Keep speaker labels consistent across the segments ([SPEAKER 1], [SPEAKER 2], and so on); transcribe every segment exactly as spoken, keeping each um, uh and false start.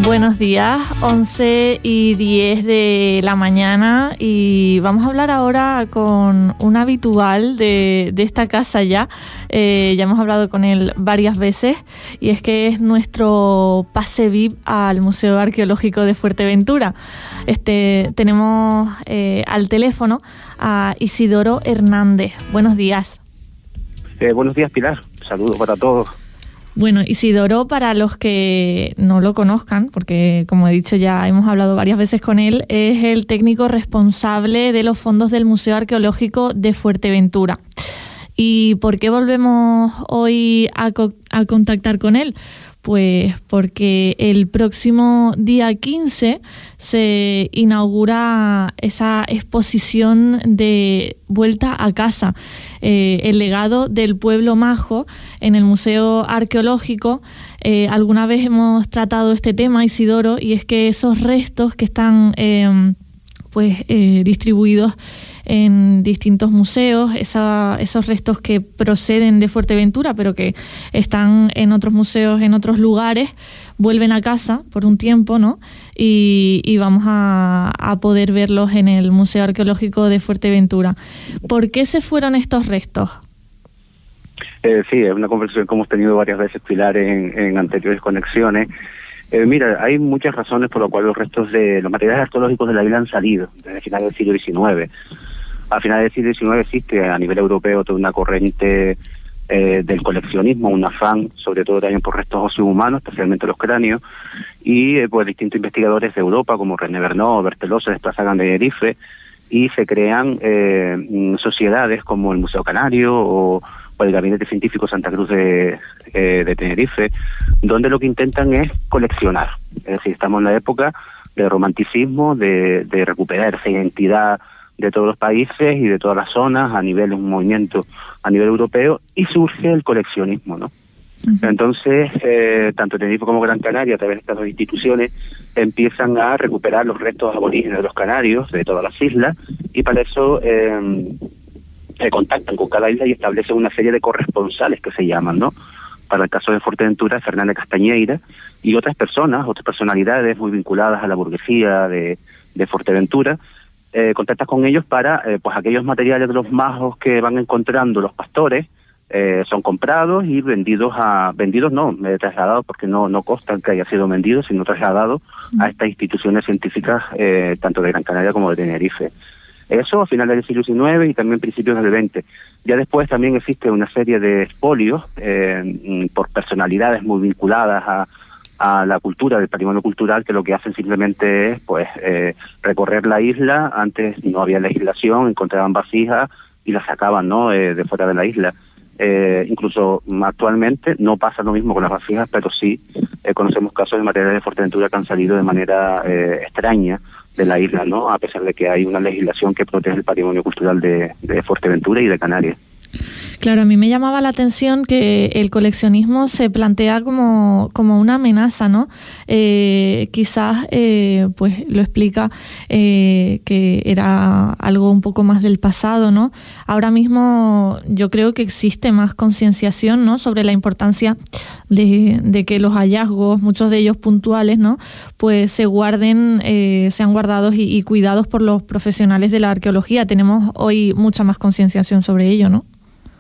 [SPEAKER 1] Buenos días, once y diez de la mañana, y vamos a hablar ahora con un habitual de, de esta casa ya. Eh, ya hemos hablado con él varias veces, y es que es nuestro pase V I P al Museo Arqueológico de Fuerteventura. Este, tenemos eh, al teléfono a Isidoro Hernández. Buenos días.
[SPEAKER 2] Eh, buenos días, Pilar. Saludos para todos.
[SPEAKER 1] Bueno, Isidoro, para los que no lo conozcan, porque como he dicho ya hemos hablado varias veces con él, es el técnico responsable de los fondos del Museo Arqueológico de Fuerteventura. ¿Y por qué volvemos hoy a, co- a contactar con él? Pues porque el próximo día quince se inaugura esa exposición de Vuelta a Casa, eh, el legado del pueblo majo en el Museo Arqueológico. Eh, alguna vez hemos tratado este tema, Isidoro, y es que esos restos que están eh, pues eh, distribuidos en distintos museos, esa, esos restos que proceden de Fuerteventura pero que están en otros museos, en otros lugares, vuelven a casa por un tiempo, ¿no? Y, y vamos a, a poder verlos en el Museo Arqueológico de Fuerteventura. ¿Por qué se fueron estos restos?
[SPEAKER 2] Eh, sí, es una conversación que hemos tenido varias veces, Pilar, en, en anteriores conexiones. Eh, mira, hay muchas razones por las cuales los restos de los materiales arqueológicos de la isla han salido desde finales del siglo diecinueve. A finales del siglo diecinueve existe a nivel europeo toda una corriente eh, del coleccionismo, un afán, sobre todo también por restos óseos humanos, especialmente los cráneos, y eh, pues distintos investigadores de Europa, como René Verneau, Berthelot, se desplazan de Tenerife y se crean eh, sociedades como el Museo Canario o, o el Gabinete Científico Santa Cruz de, eh, de Tenerife, donde lo que intentan es coleccionar. Es decir, estamos en la época del romanticismo, de, de recuperar esa identidad de todos los países y de todas las zonas a nivel de un movimiento a nivel europeo, y surge el coleccionismo, ¿no? Uh-huh. Entonces, eh, tanto Tenerife como Gran Canaria, a través de estas dos instituciones, empiezan a recuperar los restos aborígenes de los canarios, de todas las islas, y para eso eh, se contactan con cada isla y establecen una serie de corresponsales que se llaman, ¿no? Para el caso de Fuerteventura, Fernández Castañeira y otras personas, otras personalidades muy vinculadas a la burguesía de, de Fuerteventura. Eh, contactas con ellos para, eh, pues aquellos materiales de los majos que van encontrando los pastores, eh, son comprados y vendidos a, vendidos no, eh, trasladados, porque no, no consta que haya sido vendido, sino trasladados mm. a estas instituciones científicas, eh, tanto de Gran Canaria como de Tenerife. Eso a finales del siglo diecinueve y también principios del veinte. Ya después también existe una serie de expolios eh, por personalidades muy vinculadas a a la cultura, del patrimonio cultural, que lo que hacen simplemente es pues eh, recorrer la isla. Antes no había legislación, encontraban vasijas y las sacaban, ¿no? eh, de fuera de la isla. Eh, incluso actualmente no pasa lo mismo con las vasijas, pero sí eh, conocemos casos de materiales de Fuerteventura que han salido de manera eh, extraña de la isla, ¿no? A pesar de que hay una legislación que protege el patrimonio cultural de, de Fuerteventura y de Canarias.
[SPEAKER 1] Claro, a mí me llamaba la atención que el coleccionismo se plantea como, como una amenaza, ¿no? Eh, quizás eh, pues lo explica eh, que era algo un poco más del pasado, ¿no? Ahora mismo yo creo que existe más concienciación, ¿no? Sobre la importancia de, de que los hallazgos, muchos de ellos puntuales, ¿no? Pues se guarden, eh, sean guardados y, y cuidados por los profesionales de la arqueología. Tenemos hoy mucha más concienciación sobre ello, ¿no?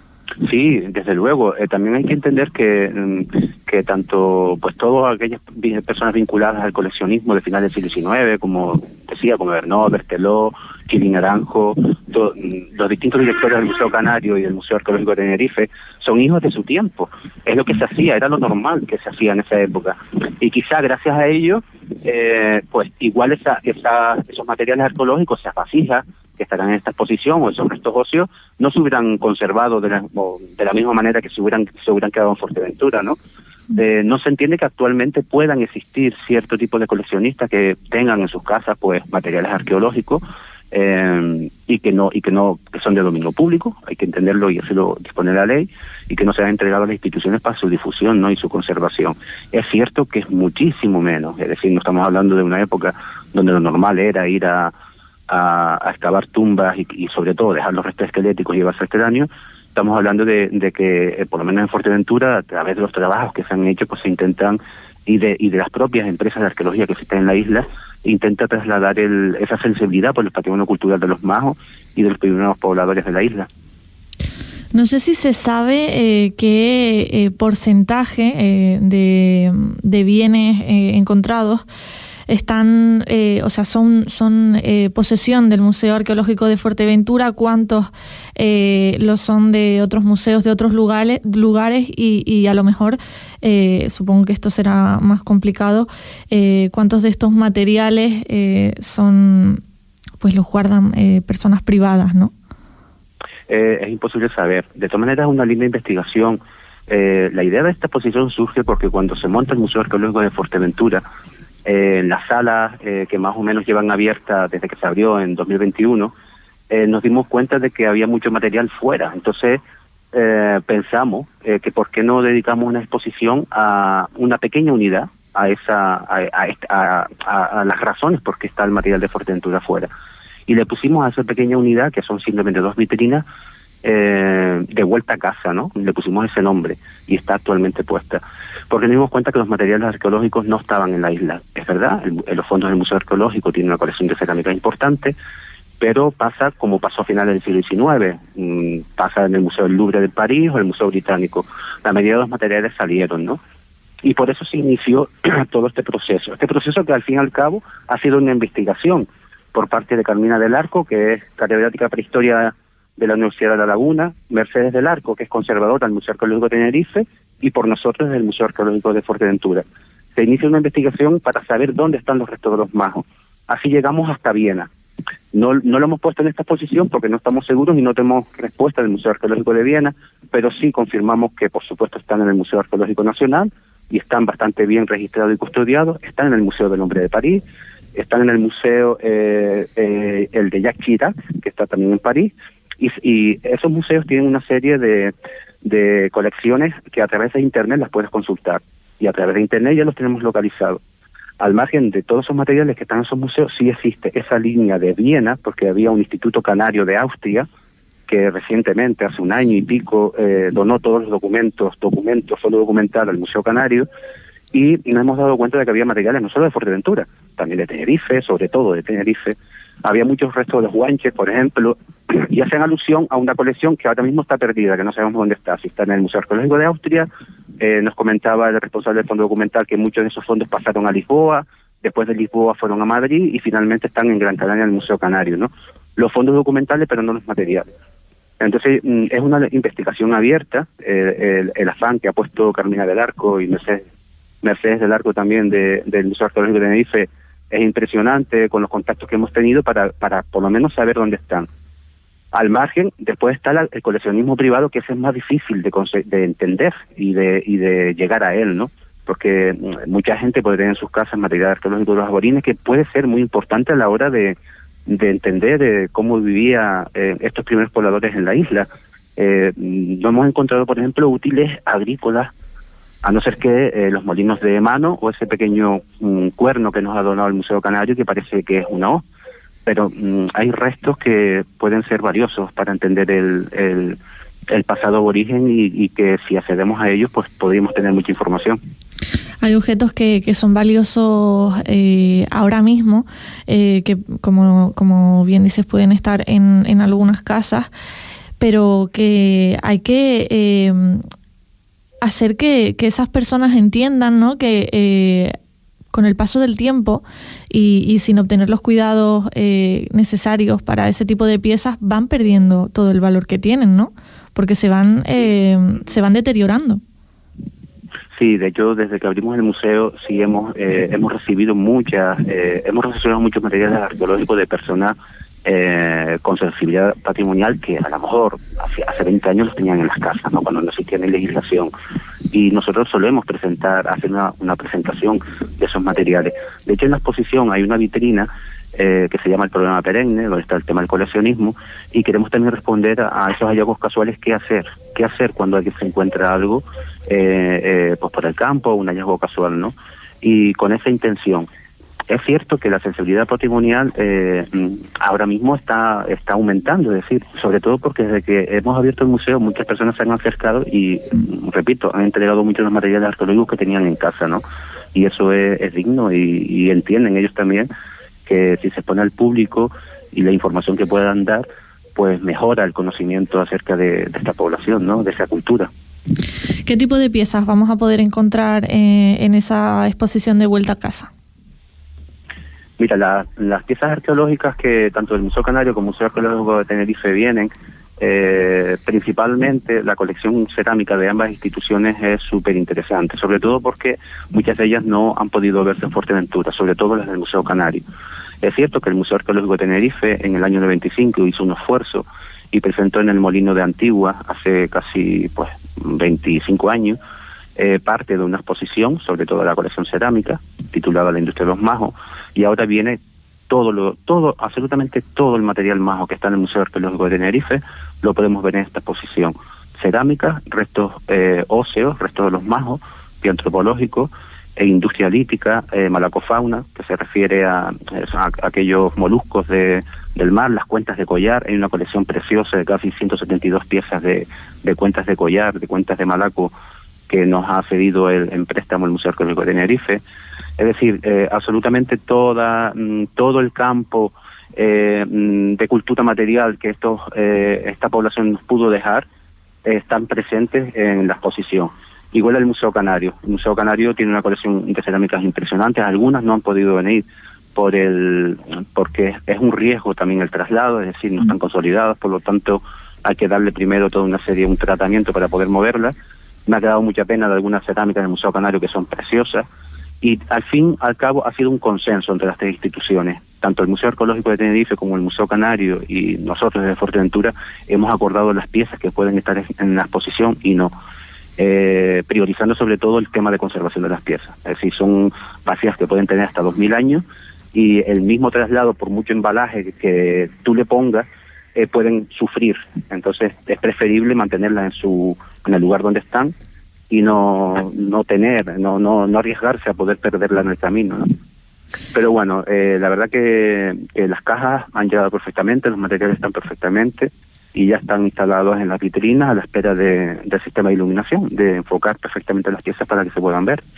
[SPEAKER 2] Sí, desde luego. Eh, también hay que entender que, que tanto, pues todas aquellas personas vinculadas al coleccionismo de finales del siglo diecinueve, como decía, como Verneau, Berthelot, Quilín Naranjo, to, los distintos directores del Museo Canario y del Museo Arqueológico de Tenerife, son hijos de su tiempo. Es lo que se hacía, era lo normal que se hacía en esa época. Y quizá gracias a ello, eh, pues igual esa, esa, esos materiales arqueológicos, esas vasijas que estarán en esta exposición o esos restos óseos, no se hubieran conservado de la, de la misma manera que se hubieran, se hubieran quedado en Fuerteventura, ¿no? Eh, no se entiende que actualmente puedan existir cierto tipo de coleccionistas que tengan en sus casas pues materiales arqueológicos eh, y que no y que no que son de dominio público, hay que entenderlo y así lo dispone la ley, y que no se han entregado a las instituciones para su difusión, ¿no? Y su conservación. Es cierto que es muchísimo menos, es decir, no estamos hablando de una época donde lo normal era ir a A, a excavar tumbas y, y sobre todo dejar los restos esqueléticos y llevarse este daño. Estamos hablando de, de que, eh, por lo menos en Fuerteventura, a través de los trabajos que se han hecho, pues se intentan y de, y de las propias empresas de arqueología que existen en la isla, intenta trasladar el, esa sensibilidad por el patrimonio cultural de los majos y de los primeros pobladores de la isla.
[SPEAKER 1] No sé si se sabe eh, qué eh, porcentaje eh, de, de bienes eh, encontrados están, eh, o sea, son, son eh, posesión del Museo Arqueológico de Fuerteventura, cuántos eh, lo son de otros museos de otros lugares, lugares y, y a lo mejor, eh, supongo que esto será más complicado, eh, cuántos de estos materiales eh, son, pues los guardan eh, personas privadas, ¿no?
[SPEAKER 2] Eh, es imposible saber. De todas maneras, es una linda investigación. Eh, la idea de esta exposición surge porque cuando se monta el Museo Arqueológico de Fuerteventura, eh, en las salas eh, que más o menos llevan abiertas desde que se abrió en dos mil veintiuno, eh, nos dimos cuenta de que había mucho material fuera. Entonces, eh, pensamos eh, que por qué no dedicamos una exposición a una pequeña unidad, a, esa, a, a, a, a, a las razones por qué está el material de Fuerteventura fuera. Y le pusimos a esa pequeña unidad, que son simplemente dos vitrinas, eh, de vuelta a casa, ¿no? Le pusimos ese nombre y está actualmente puesta. Porque nos dimos cuenta que los materiales arqueológicos no estaban en la isla. Es verdad, el, los fondos del Museo Arqueológico tienen una colección de cerámica importante, pero pasa como pasó a finales del siglo diecinueve. Mmm, pasa en el Museo del Louvre de París o el Museo Británico. La mayoría de los materiales salieron, ¿no? Y por eso se inició todo este proceso. Este proceso que al fin y al cabo ha sido una investigación por parte de Carmina del Arco, que es catedrática de Prehistoria de la Universidad de La Laguna, Mercedes del Arco, que es conservadora del Museo Arqueológico de Tenerife, y por nosotros del Museo Arqueológico de Fuerteventura. Se inicia una investigación para saber dónde están los restos de los majos. Así llegamos hasta Viena. No, no lo hemos puesto en esta exposición porque no estamos seguros y no tenemos respuesta del Museo Arqueológico de Viena, pero sí confirmamos que por supuesto están en el Museo Arqueológico Nacional y están bastante bien registrados y custodiados, están en el Museo del Hombre de París, están en el museo, eh, eh, el de Jacques Chirac, que está también en París, y, y esos museos tienen una serie de, de colecciones que a través de Internet las puedes consultar, y a través de Internet ya los tenemos localizados. Al margen de todos esos materiales que están en esos museos, sí existe esa línea de Viena, porque había un instituto canario de Austria, que recientemente, hace un año y pico, eh, donó todos los documentos, documentos solo documental al Museo Canario, y nos hemos dado cuenta de que había materiales no solo de Fuerteventura, también de Tenerife, sobre todo de Tenerife. Había muchos restos de los guanches, por ejemplo, y hacen alusión a una colección que ahora mismo está perdida, que no sabemos dónde está. Si está en el Museo Arqueológico de Austria, eh, nos comentaba el responsable del fondo documental que muchos de esos fondos pasaron a Lisboa, después de Lisboa fueron a Madrid y finalmente están en Gran Canaria en el Museo Canario, ¿no? Los fondos documentales, pero no los materiales. Entonces, es una investigación abierta, eh, el, el afán que ha puesto Carmina del Arco y Mercedes Mercedes del Arco también de, del Museo Arqueológico de Tenerife es impresionante con los contactos que hemos tenido para, para por lo menos saber dónde están. Al margen, después está la, el coleccionismo privado, que ese es más difícil de, de entender y de, y de llegar a él, ¿no? Porque mucha gente puede tener en sus casas material arqueológico de los aborines que puede ser muy importante a la hora de, de entender eh, cómo vivían eh, estos primeros pobladores en la isla. Eh, no hemos encontrado, por ejemplo, útiles agrícolas, a no ser que eh, los molinos de mano o ese pequeño um, cuerno que nos ha donado el Museo Canario, que parece que es una hoz. Pero um, hay restos que pueden ser valiosos para entender el, el, el pasado aborigen y, y que si accedemos a ellos, pues podríamos tener mucha información.
[SPEAKER 1] Hay objetos que, que son valiosos eh, ahora mismo, eh, que como, como bien dices pueden estar en, en algunas casas, pero que hay que... Eh, hacer que, que esas personas entiendan, ¿no?, que eh, con el paso del tiempo y, y sin obtener los cuidados eh, necesarios para ese tipo de piezas van perdiendo todo el valor que tienen, ¿no? Porque se van eh, se van deteriorando.
[SPEAKER 2] Sí, de hecho, desde que abrimos el museo sí hemos eh, hemos recibido muchas eh, hemos recibido muchos materiales arqueológicos de personas Eh, con sensibilidad patrimonial que a lo mejor hace, hace veinte años los tenían en las casas, ¿no?, cuando no existía ni legislación. Y nosotros solemos presentar, hacer una, una presentación de esos materiales. De hecho, en la exposición hay una vitrina eh, que se llama El Problema Perenne, donde está el tema del coleccionismo, y queremos también responder a, a esos hallazgos casuales. ¿Qué hacer? ¿Qué hacer cuando alguien se encuentra algo eh, eh, pues por el campo, un hallazgo casual, ¿no? Y con esa intención. Es cierto que la sensibilidad patrimonial eh, ahora mismo está está aumentando, es decir, sobre todo porque desde que hemos abierto el museo muchas personas se han acercado y, repito, han entregado muchos de los materiales arqueológicos que tenían en casa, ¿no? y eso es, es digno y, y entienden ellos también que si se pone al público y la información que puedan dar, pues mejora el conocimiento acerca de, de esta población, ¿no? De esa cultura.
[SPEAKER 1] ¿Qué tipo de piezas vamos a poder encontrar eh, en esa exposición de Vuelta a Casa?
[SPEAKER 2] Mira, la, las piezas arqueológicas que tanto el Museo Canario como el Museo Arqueológico de Tenerife vienen, eh, principalmente la colección cerámica de ambas instituciones es súper interesante, sobre todo porque muchas de ellas no han podido verse en Fuerteventura, sobre todo las del Museo Canario. Es cierto que el Museo Arqueológico de Tenerife en el año noventa y cinco hizo un esfuerzo y presentó en el Molino de Antigua, hace casi pues veinticinco años, eh, parte de una exposición sobre toda la colección cerámica, titulada La industria de los majos, y ahora viene todo, lo, todo, absolutamente todo el material majo que está en el Museo Arqueológico de Tenerife, lo podemos ver en esta exposición. Cerámica, restos eh, óseos, restos de los majos, bioantropológicos, e industria lítica, eh, malacofauna, que se refiere a, a, a aquellos moluscos de, del mar, las cuentas de collar. Hay una colección preciosa de casi ciento setenta y dos piezas de, de cuentas de collar, de cuentas de malaco, que nos ha cedido el, en préstamo el Museo Arqueológico de Tenerife. Es decir, eh, absolutamente toda, todo el campo eh, de cultura material que estos, eh, esta población nos pudo dejar eh, están presentes en la exposición. Igual el Museo Canario. El Museo Canario tiene una colección de cerámicas impresionantes. Algunas no han podido venir por el porque es un riesgo también el traslado, es decir, no están consolidadas, por lo tanto hay que darle primero toda una serie, un tratamiento para poder moverlas. Me ha quedado mucha pena de algunas cerámicas del Museo Canario que son preciosas. Y al fin al cabo ha sido un consenso entre las tres instituciones. Tanto el Museo Arqueológico de Tenerife como el Museo Canario y nosotros desde Fuerteventura hemos acordado las piezas que pueden estar en la exposición y no. Eh, priorizando sobre todo el tema de conservación de las piezas. Es decir, son vacías que pueden tener hasta dos mil años y el mismo traslado, por mucho embalaje que, que tú le pongas, eh, pueden sufrir. Entonces es preferible mantenerlas en su en el lugar donde están y no no tener, no no no arriesgarse a poder perderla en el camino, ¿no? Pero bueno, eh, la verdad que, que las cajas han llegado perfectamente, los materiales están perfectamente y ya están instalados en las vitrinas a la espera de, del sistema de iluminación, de enfocar perfectamente las piezas para que se puedan ver.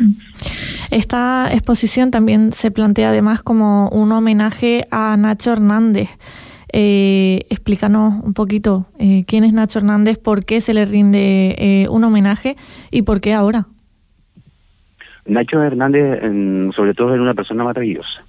[SPEAKER 1] Esta exposición también se plantea además como un homenaje a Nacho Hernández. Eh, explícanos un poquito eh, quién es Nacho Hernández, por qué se le rinde eh, un homenaje y por qué ahora.
[SPEAKER 2] Nacho Hernández, en, sobre todo, era una persona maravillosa.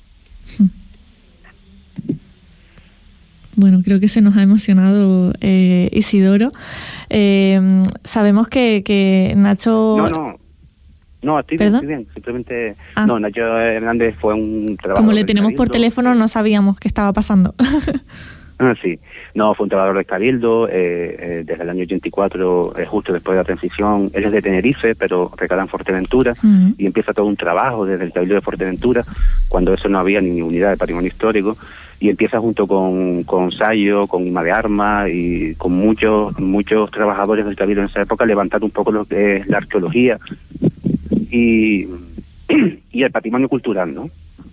[SPEAKER 1] Bueno, creo que se nos ha emocionado eh, Isidoro. Eh, sabemos que, que Nacho...
[SPEAKER 2] No, no, no, estoy bien, estoy bien. Simplemente, ah. no, Nacho Hernández fue un trabajo...
[SPEAKER 1] Como le tenemos por teléfono, no sabíamos qué estaba pasando.
[SPEAKER 2] Ah, sí. No, fue un trabajador de Cabildo, eh, eh, desde el año ochenta y cuatro, eh, justo después de la transición. Él es de Tenerife, pero recala en Fuerteventura, uh-huh. y empieza todo un trabajo desde el Cabildo de Fuerteventura, cuando eso no había ni unidad de patrimonio histórico, y empieza junto con, con Sayo, con Ima de Armas y con muchos muchos trabajadores del Cabildo en esa época, a levantar un poco lo que es la arqueología y, y el patrimonio cultural, ¿no?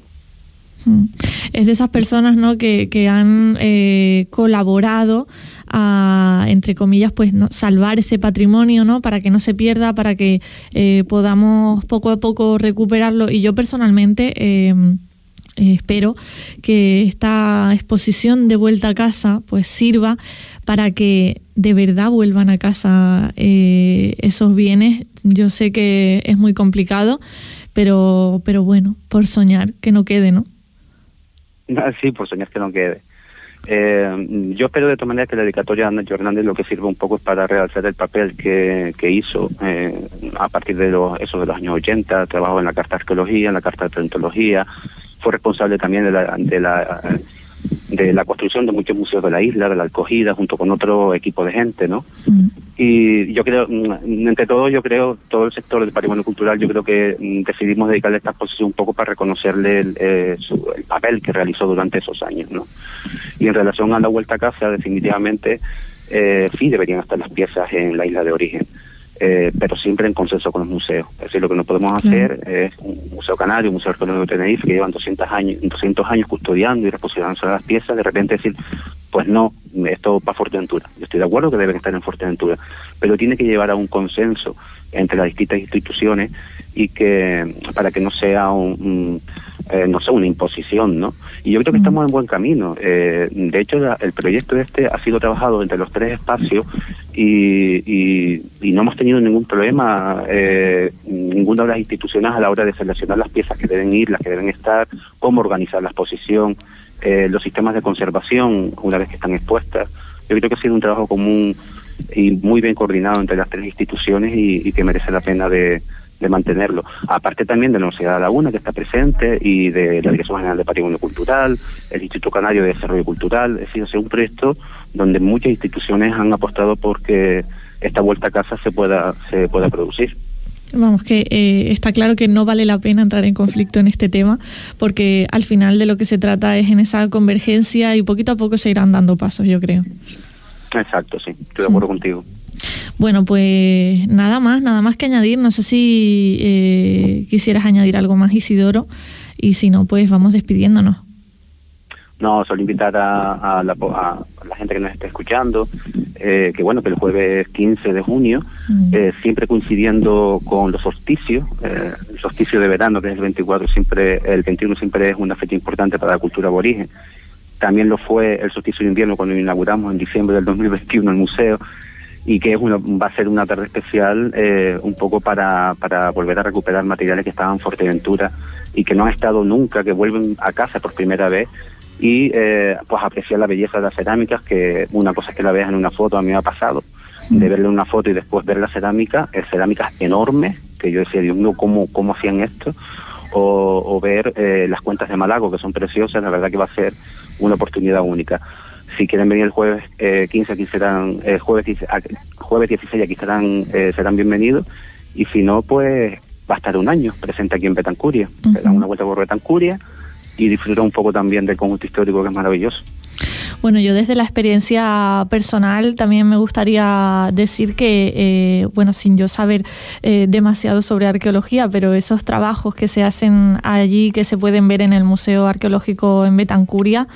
[SPEAKER 1] Es de esas personas, ¿no?, que, que han eh, colaborado a, entre comillas, pues, ¿no?, salvar ese patrimonio, ¿no?, para que no se pierda, para que eh, podamos poco a poco recuperarlo. Y yo personalmente eh, eh, espero que esta exposición de Vuelta a Casa pues sirva para que de verdad vuelvan a casa eh, esos bienes. Yo sé que es muy complicado, pero, pero bueno, por soñar, que no quede, ¿no?
[SPEAKER 2] Sí, por soñar que no quede. Eh, yo espero de todas maneras que la dedicatoria de Nacho Hernández lo que sirva un poco es para realzar el papel que, que hizo eh, a partir de los, eso de los años ochenta, trabajó en la Carta de Arqueología, en la Carta de Paleontología, fue responsable también de la, de la de la construcción de muchos museos de la isla, de la Alcogida, junto con otro equipo de gente, ¿no? Mm. Y yo creo, entre todo, yo creo, todo el sector del patrimonio cultural, yo creo que decidimos dedicarle esta exposición un poco para reconocerle el, eh, su, el papel que realizó durante esos años, ¿no? Y en relación a la Vuelta a Casa, definitivamente, eh, sí deberían estar las piezas en la isla de origen. Eh, pero siempre en consenso con los museos. Es decir, lo que no podemos hacer mm. es un museo canario, un museo arqueológico de Tenerife, que llevan doscientos años, doscientos años custodiando y reposicionando las piezas, de repente decir, pues no, esto para Fuerteventura. Yo estoy de acuerdo que deben estar en Fuerteventura, pero tiene que llevar a un consenso entre las distintas instituciones y que para que no sea un, un eh, no sé, una imposición, ¿no? Y yo creo que estamos en buen camino. Eh, de hecho, la, el proyecto este ha sido trabajado entre los tres espacios y, y, y no hemos tenido ningún problema, eh, ninguna de las instituciones a la hora de seleccionar las piezas que deben ir, las que deben estar, cómo organizar la exposición, eh, los sistemas de conservación una vez que están expuestas. Yo creo que ha sido un trabajo común y muy bien coordinado entre las tres instituciones y, y que merece la pena de, de mantenerlo. Aparte también de la Universidad de La Laguna, que está presente, y de la Dirección General de Patrimonio Cultural, el Instituto Canario de Desarrollo Cultural. Es decir, es un proyecto donde muchas instituciones han apostado porque esta vuelta a casa se pueda, se pueda producir.
[SPEAKER 1] Vamos, que eh, está claro que no vale la pena entrar en conflicto en este tema, porque al final de lo que se trata es en esa convergencia y poquito a poco se irán dando pasos, yo creo.
[SPEAKER 2] Exacto, sí, estoy de acuerdo sí. contigo.
[SPEAKER 1] Bueno, pues nada más, nada más que añadir. No sé si eh, quisieras añadir algo más, Isidoro, y si no, pues vamos despidiéndonos.
[SPEAKER 2] No, solo invitar a, a, la, a la gente que nos esté escuchando, eh, que bueno, que el jueves quince de junio, mm. eh, siempre coincidiendo con los solsticios, eh, el solsticio de verano, que es el veinticuatro, siempre, el veintiuno siempre es una fecha importante para la cultura aborigen. También lo fue el solsticio de invierno cuando inauguramos en diciembre del dos mil veintiuno el museo, y que es una, va a ser una tarde especial eh, un poco para, para volver a recuperar materiales que estaban en Fuerteventura y que no han estado nunca, que vuelven a casa por primera vez, y eh, pues apreciar la belleza de las cerámicas, que una cosa es que la veas en una foto, a mí me ha pasado, de verle una foto y después ver la cerámica, es cerámicas enormes, que yo decía, Dios mío, ¿cómo, cómo hacían esto? O, o ver eh, las cuentas de Malago, que son preciosas, la verdad que va a ser una oportunidad única. Si quieren venir el jueves eh, quince, aquí serán, eh, jueves, jueves dieciséis, aquí serán, eh, serán bienvenidos, y si no, pues va a estar un año presente aquí en Betancuria. Uh-huh. Se dan una vuelta por Betancuria y disfrutar un poco también del conjunto histórico, que es maravilloso.
[SPEAKER 1] Bueno, yo desde la experiencia personal también me gustaría decir que, eh, bueno, sin yo saber eh, demasiado sobre arqueología, pero esos trabajos que se hacen allí, que se pueden ver en el Museo Arqueológico en Betancuria,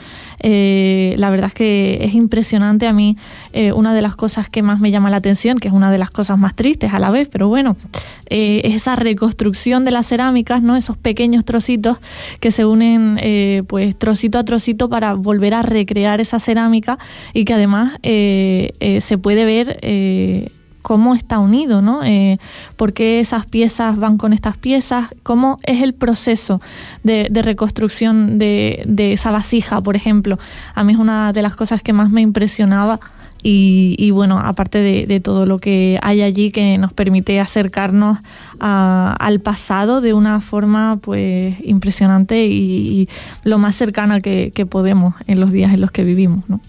[SPEAKER 1] eh, la verdad es que es impresionante. A mí eh, una de las cosas que más me llama la atención, que es una de las cosas más tristes a la vez, pero bueno, eh, es esa reconstrucción de las cerámicas, ¿no? Esos pequeños trocitos que se unen eh, pues trocito a trocito para volver a recrear esa cerámica, y que además eh, eh, se puede ver eh, cómo está unido, ¿no? Eh, por qué esas piezas van con estas piezas, cómo es el proceso de, de reconstrucción de, de esa vasija, por ejemplo. A mí es una de las cosas que más me impresionaba. Y, y bueno, aparte de, de todo lo que hay allí que nos permite acercarnos a, al pasado de una forma pues impresionante y, y lo más cercana que, que podemos en los días en los que vivimos, ¿no?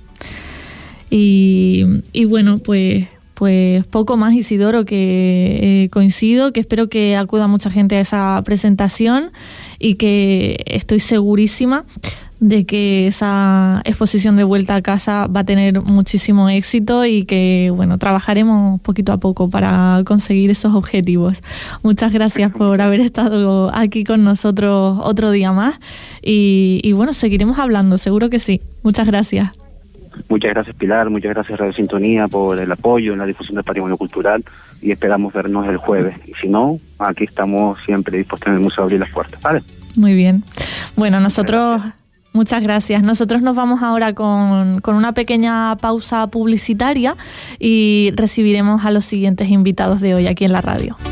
[SPEAKER 1] Y, y bueno, pues pues poco más, Isidoro, que eh, coincido, que espero que acuda mucha gente a esa presentación y que estoy segurísima de que esa exposición de vuelta a casa va a tener muchísimo éxito y que, bueno, trabajaremos poquito a poco para conseguir esos objetivos. Muchas gracias por haber estado aquí con nosotros otro día más y, y bueno, seguiremos hablando, seguro que sí. Muchas gracias.
[SPEAKER 2] Muchas gracias, Pilar, muchas gracias Radio Sintonía por el apoyo en la difusión del patrimonio cultural, y esperamos vernos el jueves. Y si no, aquí estamos siempre dispuestos en el museo a abrir las puertas, ¿vale?
[SPEAKER 1] Muy bien. Bueno, nosotros... Muchas gracias. Nosotros nos vamos ahora con, con una pequeña pausa publicitaria y recibiremos a los siguientes invitados de hoy aquí en la radio.